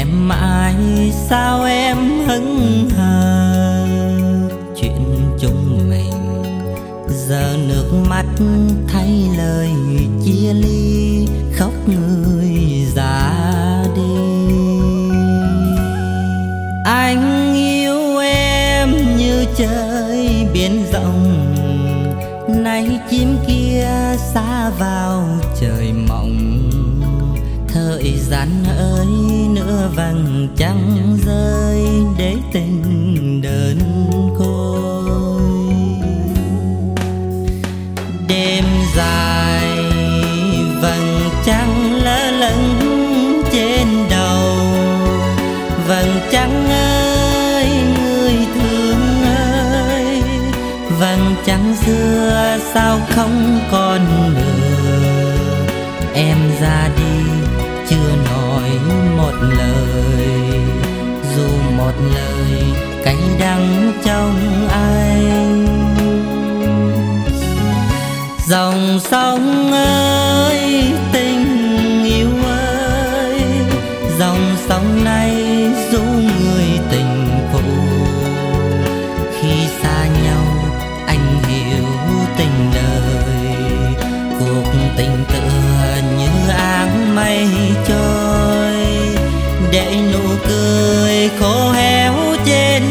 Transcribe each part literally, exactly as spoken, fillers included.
em mãi sao em hững hờ. Chuyện chúng mình giờ nước mắt thay lời chia ly, khóc người ra đi. Anh yêu em như trời biển rộng, nay chim kia xa vào trời mộng. Thời gian ơi nữa vầng trăng rơi, để tình đơn côi. Đêm dài vầng trăng lơ lửng trên đầu. Vầng trăng ơi người thương ơi, vầng trăng xưa sao không còn nữa. Em ra đi chưa nói một lời, dù một lời cay đắng trong anh. Dòng sông ơi tình yêu ơi, dòng sông này ru người tình cũ. Khi xa nhau anh hiểu tình đời, cuộc tình tựa như áng mây trôi, để nụ cười khô héo trên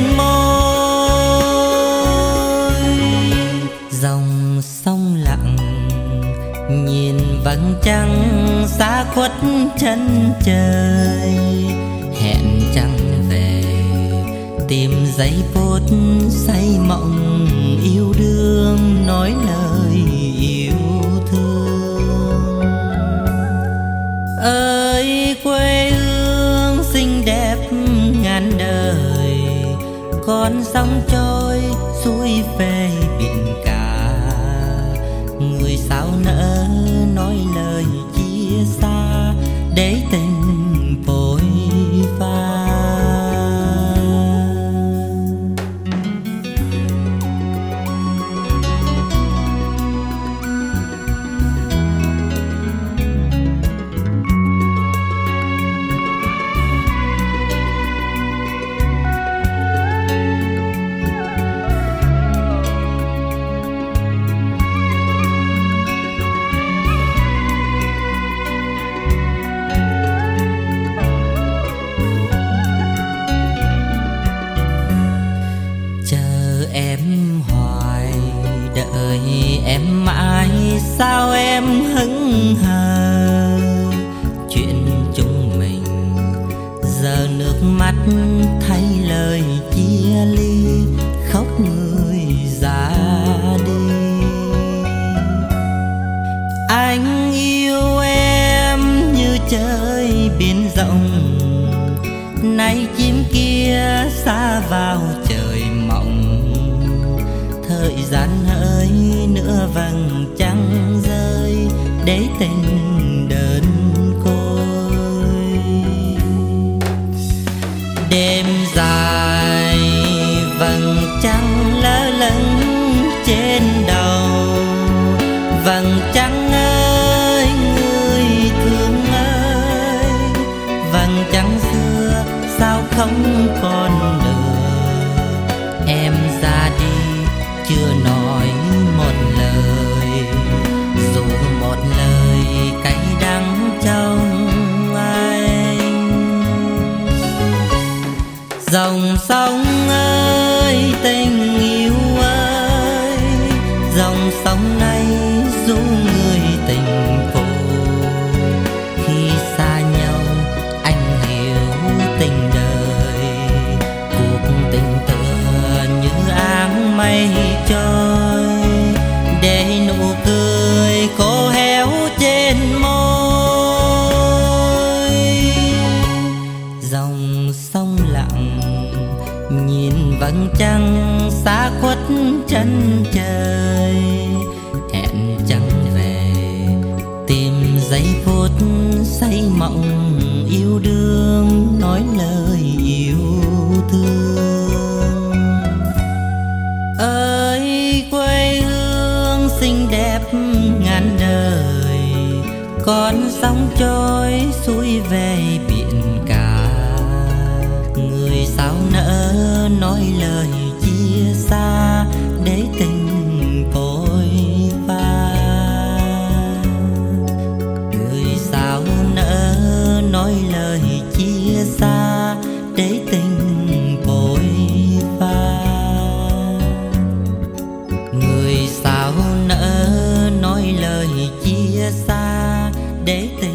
môi. Dòng sông lặng nhìn vầng trăng xa khuất chân trời, hẹn trăng về tìm giây phút say mộng yêu đương, nói lời yêu thương. Ơi quê hương xinh đẹp ngàn đời, con sóng trôi xuôi về biển cả. Người sao nỡ nói lời chia xa, để tình vội pha. Em hoài đợi em mãi sao em hững hờ. Chuyện chúng mình giờ nước mắt thay lời chia ly, khóc người ra đi. Anh yêu em như trời biển rộng, nay chim kia xa vào trời mộng. Thời gian ơi nữa vầng trăng rơi, để tình đơn côi. Đêm dài vầng trăng lơ lửng trên đầu. Vầng trăng ơi người thương ơi, vầng trăng xưa sao không còn nữa. Em ra đi chưa nói một lời, dù một lời cay đắng trong anh. Dòng sông ơi tình yêu ơi, dòng sông này ru người tình cũ. Khi xa nhau anh hiểu tình đời, cuộc tình tựa như áng mây trôi, để nụ cười khô héo trên môi. Dòng sông lặng nhìn vầng trăng xa khuất chân trời, hẹn trăng về tìm giây phút say mộng yêu đương, nói lời yêu thương. Ơi quê hương xinh đẹp ngàn đời, con sóng trôi xuôi về biển cả. sao nỡ nói lời chia xa để tình vội pha. Người sao nỡ nói lời chia xa để tình vội pha. Người sao nỡ nói lời chia xa để tình